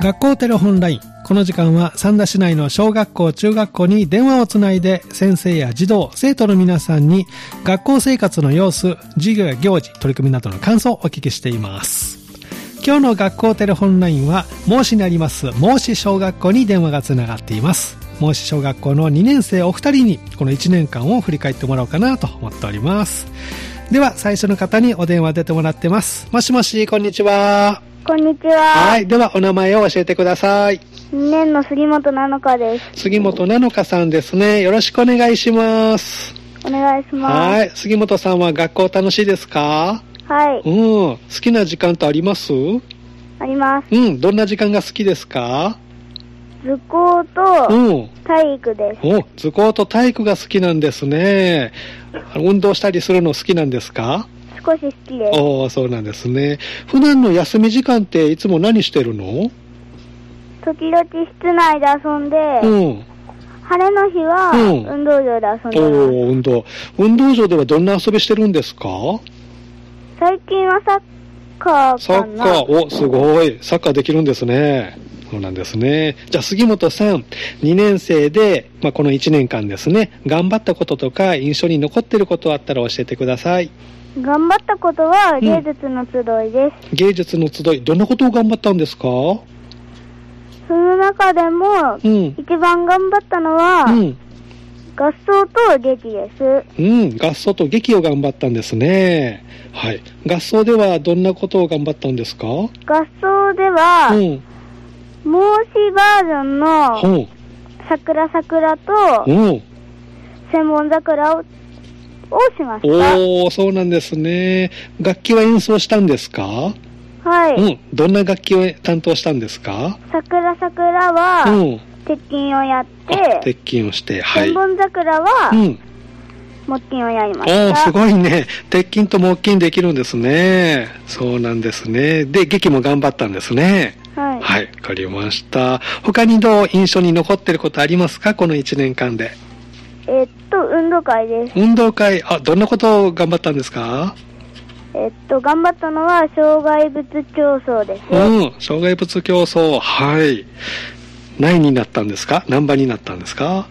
学校テレホンライン。この時間は三田市内の小学校中学校に電話をつないで先生や児童生徒の皆さんに学校生活の様子、授業や行事、取り組みなどの感想をお聞きしています。今日の学校テレホンラインは孟子にあります孟子小学校に電話がつながっています。孟子小学校の2年生お二人にこの1年間を振り返ってもらおうかなと思っております。では最初の方にお電話出てもらってます。もしもし、こんにちは。 こんにちは。 はい、ではお名前を教えてください。 2年の杉本なのかです。 杉本なのかさんですね。よろしくお願いします。 お願いします。 はい、杉本さんは学校楽しいですか？ はい。 好きな時間ってあります？ あります。 どんな時間が好きですか？ 図工と体育です。 図工と体育が好きなんですね。運動したりするの好きなんですか？ 少し好きです。 そうなんですね。普段の休み時間っていつも何してるの？ 時々室内で遊んで、晴れの日は運動場で遊んでます。 運動場ではどんな遊びしてるんですか？ 最近はサッカーかな。 サッカー、すごい。サッカーできるんですね。そうなんですね。じゃあ杉本さん、2年生で、この1年間ですね、頑張ったこととか印象に残っていることあったら教えてください。 頑張ったことは芸術の集いです。 芸術の集い、どんなことを頑張ったんですか？ その中でも、一番頑張ったのは、合奏と劇です。 合奏と劇を頑張ったんですね。はい。合奏ではどんなことを頑張ったんですか？合奏では、孟子バージョンの桜桜と千本桜をしました。 そうなんですね。楽器は演奏したんですか？ はい。 どんな楽器を担当したんですか？ 桜桜は、鉄琴をやって、 鉄琴をして、はい。 千本桜は、木琴をやりました。 すごいね。鉄琴と木琴できるんですね。そうなんですね。で、劇も頑張ったんですね。 はい。 はい、わかりました。他にどう印象に残ってることありますか？この1年間で。 運動会です。 運動会、どんなことを頑張ったんですか？ 頑張ったのは障害物競争です。 障害物競争、はい。何位になったんですか？何番になったんですか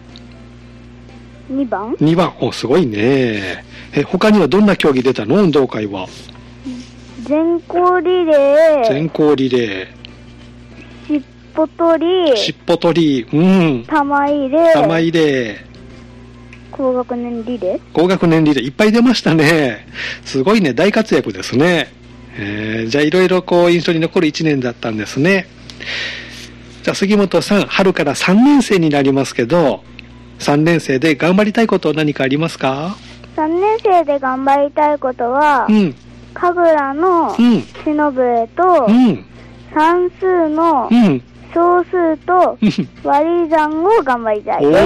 ？2番。 2番、すごいね。他にはどんな競技出たの？運動会は。 全校リレー。 全校リレー。 しっぽ取り。 しっぽ取り。 玉入れ。 玉入れ。 高学年リレー。 高学年リレーいっぱい出ましたね。すごいね、大活躍ですね。じゃあいろいろ印象に残る1年だったんですね。じゃあ杉本さん、春から3年生になりますけど、3年生で頑張りたいこと何かありますか ？3年生で頑張りたいことは、神楽の忍笛と、算数の小数と割り算を頑張りたいです。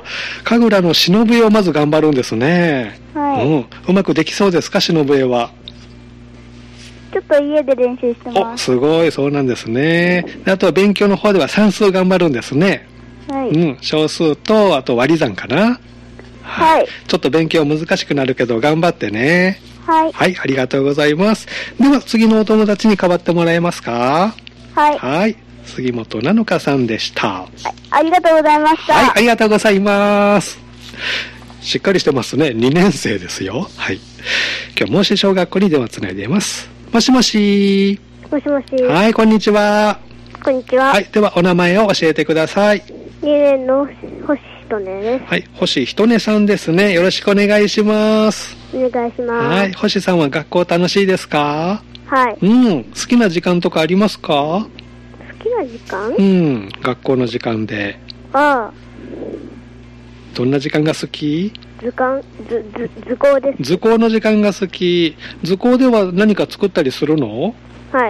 神楽の忍笛をまず頑張るんですね。 はい。 うまくできそうですか？忍笛は。 ちょっと家で練習してます。 すごい、そうなんですね。あとは勉強の方では算数頑張るんですね。 はい。 小数と、あと割り算かな。 はい。 ちょっと勉強難しくなるけど頑張ってね。 はい。 はい、ありがとうございます。では次のお友達に代わってもらえますか？ はい。 はい。杉本なのかさんでした。 ありがとうございました。 はい、ありがとうございます。しっかりしてますね。2年生ですよ。はい。今日孟子小学校に電話つないでいます。もしもし。 もしもし。 はい、こんにちは。 こんにちは。 はい、ではお名前を教えてください。 2年の星ひとねです。 はい、星ひとねさんですね。よろしくお願いします。 お願いします。 はい、星さんは学校楽しいですか？ はい。 好きな時間とかありますか？ 好きな時間？ 学校の時間で。どんな時間が好き？ 図工です。 図工の時間が好き。図工では何か作ったりするの？ はい。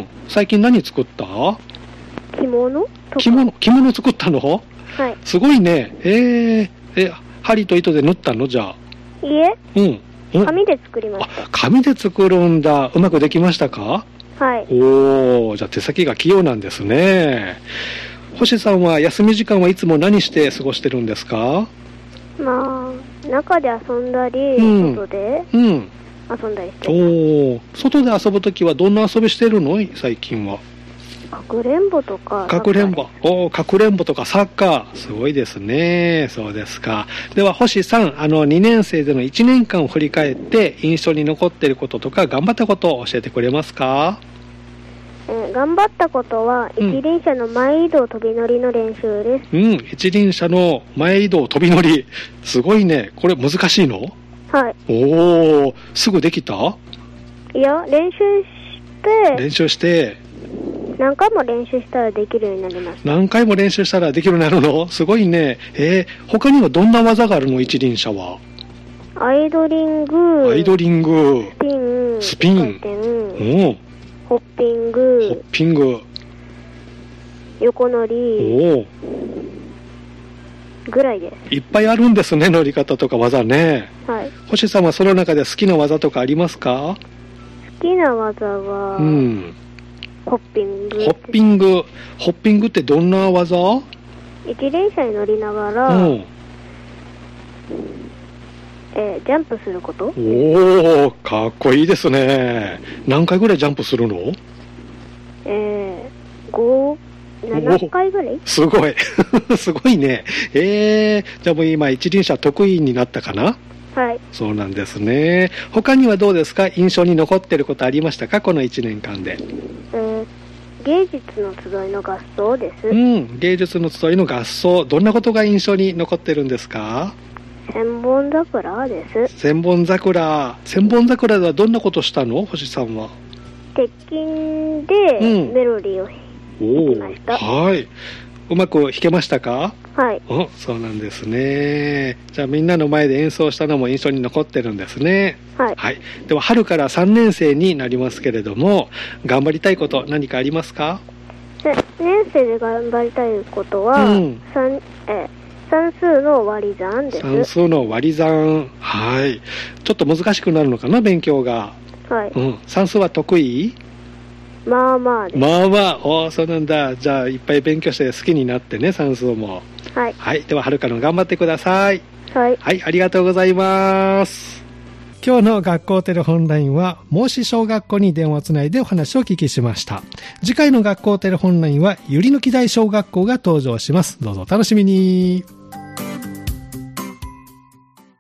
最近何作った？ 着物作ったの？ はい。 すごいね。針と糸で縫ったの？じゃあ。 いえ。紙で作りました。 紙で作るんだ。うまくできましたか？ はい。 じゃあ手先が器用なんですね。星さんは休み時間はいつも何して過ごしてるんですか？ 中で遊んだり、外で遊んだりしてます。 外で遊ぶときはどんな遊びしてるの？最近は。 かくれんぼとか。 かくれんぼ。かくれんぼとかサッカー。すごいですね。そうですか。では、星さん、2年生での1年間を振り返って、印象に残っていることとか、頑張ったことを教えてくれますか？ 頑張ったことは、一輪車の前移動飛び乗りの練習です。 一輪車の前移動飛び乗り。すごいね。これ難しいの？ はい。 すぐできた？ いや、練習して、何回も練習したらできるようになります。 何回も練習したらできるようになるの？すごいね。他にはどんな技があるの？一輪車は。 アイドリング、 スピン、 ホッピング、横乗り、ぐらいです。 いっぱいあるんですね、乗り方とか技ね。 はい。 星さんはその中で好きな技とかありますか？ 好きな技は、ホッピング。 ホッピングってどんな技？ 一輪車に乗りながら、ジャンプすること？ かっこいいですね。何回ぐらいジャンプするの？7回ぐらい？すごい。すごいね。じゃあもう今一輪車得意になったかな？ はい。 そうなんですね。他にはどうですか？印象に残っていることありましたか？この1年間で。 芸術の集いの合奏です。 芸術の集いの合奏。どんなことが印象に残ってるんですか？ 千本桜です。 千本桜ではどんなことしたの？星さんは。 鉄琴でメロディーを弾きました。 はい。うまく弾けましたか？ はい。 そうなんですね。じゃあみんなの前で演奏したのも印象に残ってるんですね。 はい。 はい。では春から3年生になりますけれども、頑張りたいこと何かありますか ？2年生で頑張りたいことは、算数の割り算です。 算数の割り算。はい。ちょっと難しくなるのかな、勉強が。 はい。 算数は得意？ まあまあです。 まあまあ、そうなんだ。じゃあいっぱい勉強して好きになってね、算数も。 はい。 はい。では、はるかの頑張ってください。 はい。 はい、ありがとうございます。今日の学校テレホンラインは、孟子小学校に電話をつないでお話をお聞きしました。次回の学校テレホンラインは、ゆりのき台小学校が登場します。どうぞお楽しみに。